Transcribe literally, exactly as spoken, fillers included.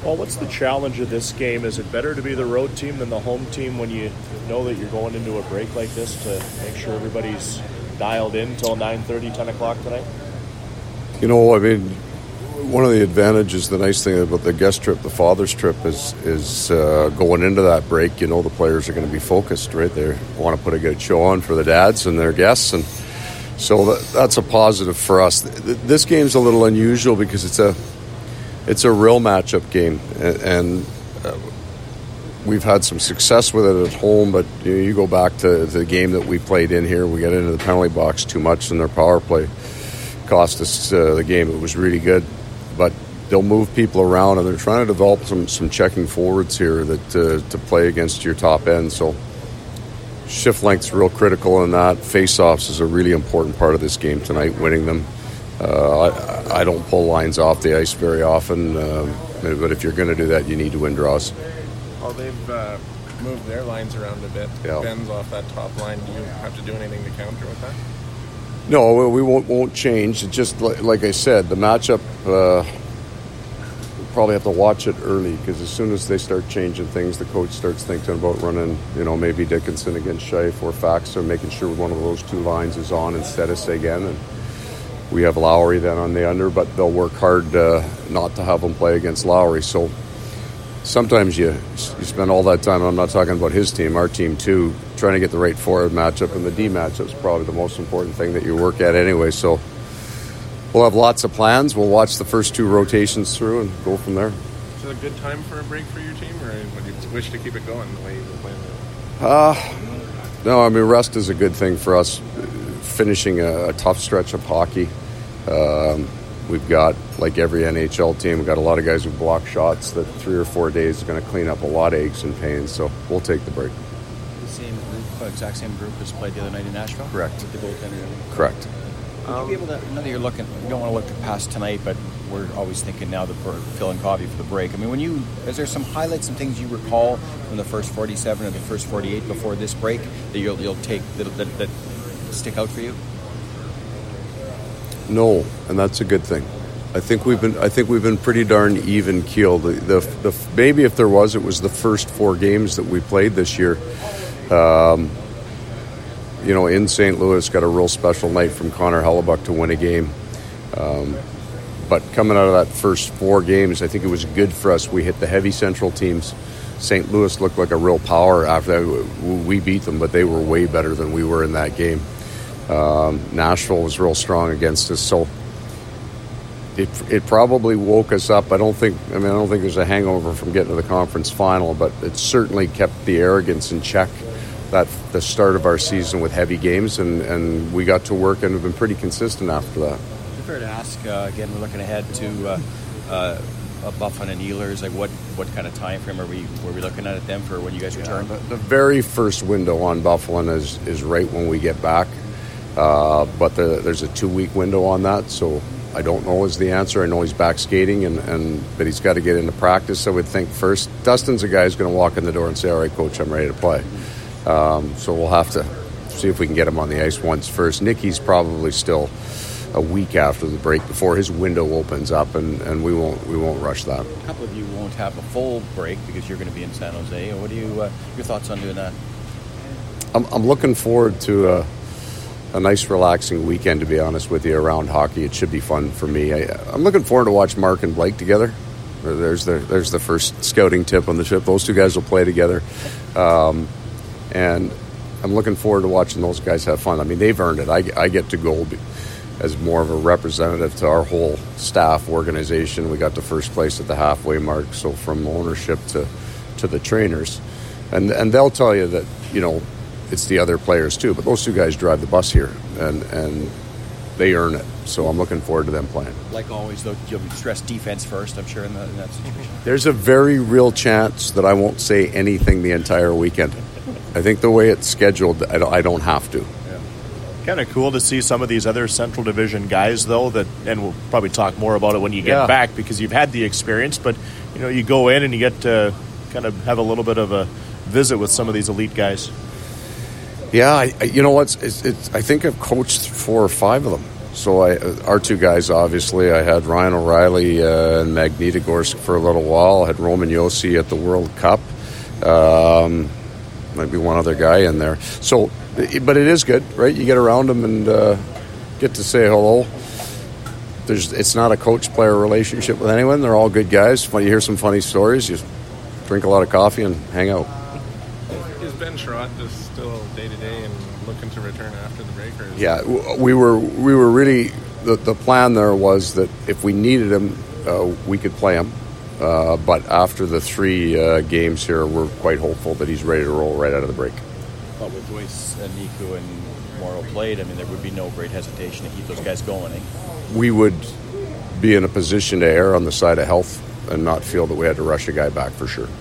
Well, what's the challenge of this game? Is it better to be the road team than the home team when you know that you're going into a break like this to make sure everybody's dialed in till nine thirty, ten o'clock tonight? You know, I mean, one of the advantages, the nice thing about the guest trip, the father's trip, is is uh, going into that break, you know, the players are going to be focused, right? They want to put a good show on for the dads and their guests, and so that, that's a positive for us. This game's a little unusual because it's a it's a real matchup game, and, and uh, we've had some success with it at home, but you know, you go back to the game that we played in here, we got into the penalty box too much, and their power play cost us uh, the game. It was really good, but they'll move people around, and they're trying to develop some, some checking forwards here that uh, to play against your top end. So shift length's real critical in that. Face-offs is a really important part of this game tonight, winning them. Uh, I, I don't pull lines off the ice very often, um, but if you're going to do that, you need to win draws. Well, they've uh, moved their lines around a bit. Yeah. Ben's off that top line. Do you have to do anything to counter with that? No, we won't won't change. It's just like, like I said, the matchup, uh, we'll probably have to watch it early, because as soon as they start changing things, the coach starts thinking about running, you know, maybe Dickinson against Scheif or Fax, or making sure one of those two lines is on instead of Seguin. And we have Lowry then on the under, but they'll work hard uh, not to have him play against Lowry. So sometimes you you spend all that time, I'm not talking about his team, our team too, trying to get the right forward matchup, and the D matchup is probably the most important thing that you work at anyway. So we'll have lots of plans. We'll watch the first two rotations through and go from there. Is it a good time for a break for your team, or would you wish to keep it going the way you've been playing it? Uh, no, I mean, rest is a good thing for us. Finishing a, a tough stretch of hockey. Um, we've got, like every N H L team, we've got a lot of guys who block shots that three or four days is going to clean up a lot of aches and pains, so we'll take the break. The same group, exact same group as played the other night in Nashville? Correct. With the goaltender? Correct. Would you be able to, I know that you're looking, you don't want to look past tonight, but we're always thinking now that we're filling coffee for the break. I mean, when you, is there some highlights, some things you recall from the first forty-seven or the first forty-eight before this break that you'll, you'll take, that, that, that stick out for you? No, and that's a good thing. I think we've been. I think we've been pretty darn even keeled. The, the, the maybe if there was, it was the first four games that we played this year. Um, you know, in Saint Louis, got a real special night from Connor Hellebuck to win a game. Um, but coming out of that first four games, I think it was good for us. We hit the heavy Central teams. Saint Louis looked like a real power after that. We beat them, but they were way better than we were in that game. Um, Nashville was real strong against us, so it it probably woke us up. I don't think I mean I don't think there's a hangover from getting to the conference final, but it certainly kept the arrogance in check. That the start of our season with heavy games, and, and we got to work and have been pretty consistent after that. Is it fair to ask uh, again? We're looking ahead to uh, uh, Byfuglien and Ehlers. Like what, what kind of time frame are we were we looking at, at them for when you guys return? Yeah, the, the very first window on Byfuglien is is right when we get back. Uh, but the, there's a two-week window on that, so I don't know is the answer. I know he's back skating, and, and but he's got to get into practice, I would think, first. Dustin's a guy who's going to walk in the door and say, all right, coach, I'm ready to play. Um, so we'll have to see if we can get him on the ice once first. Nicky's probably still a week after the break before his window opens up, and, and we won't we won't rush that. A couple of you won't have a full break because you're going to be in San Jose. What are you, uh, your thoughts on doing that? I'm, I'm looking forward to uh, a nice, relaxing weekend, to be honest with you, around hockey. It should be fun for me. I, I'm looking forward to watch Mark and Blake together. There's the there's the first scouting tip on the ship. Those two guys will play together. Um, and I'm looking forward to watching those guys have fun. I mean, they've earned it. I, I get to go as more of a representative to our whole staff organization. We got to first place at the halfway mark, so from ownership to, to the trainers. And and they'll tell you that, you know, it's the other players too, but those two guys drive the bus here, and, and they earn it. So I'm looking forward to them playing. Like always, though, you'll stress defense first, I'm sure, in, the, in that situation. There's a very real chance that I won't say anything the entire weekend. I think the way it's scheduled, I don't, I don't have to. Yeah. Kind of cool to see some of these other Central Division guys, though, that, and we'll probably talk more about it when you get yeah. back, because you've had the experience, but, you know, you go in and you get to kind of have a little bit of a visit with some of these elite guys. Yeah, I, I, you know what? It's, it's, I think I've coached four or five of them. So I, our two guys, obviously, I had Ryan O'Reilly uh, and Magnitogorsk for a little while. I had Roman Josi at the World Cup. Um, might be one other guy in there. So, but it is good, right? You get around them and uh, get to say hello. There's, it's not a coach-player relationship with anyone. They're all good guys. When you hear some funny stories, you drink a lot of coffee and hang out. Is Ben Sherratt just still day-to-day and looking to return after the break? Or is Yeah, we were we were really the the plan there was that if we needed him, uh, we could play him. Uh, but after the three uh, games here, we're quite hopeful that he's ready to roll right out of the break. But with Joyce and Niku and Morrow played, I mean, there would be no great hesitation to keep those guys going. Eh? We would be in a position to err on the side of health and not feel that we had to rush a guy back for sure.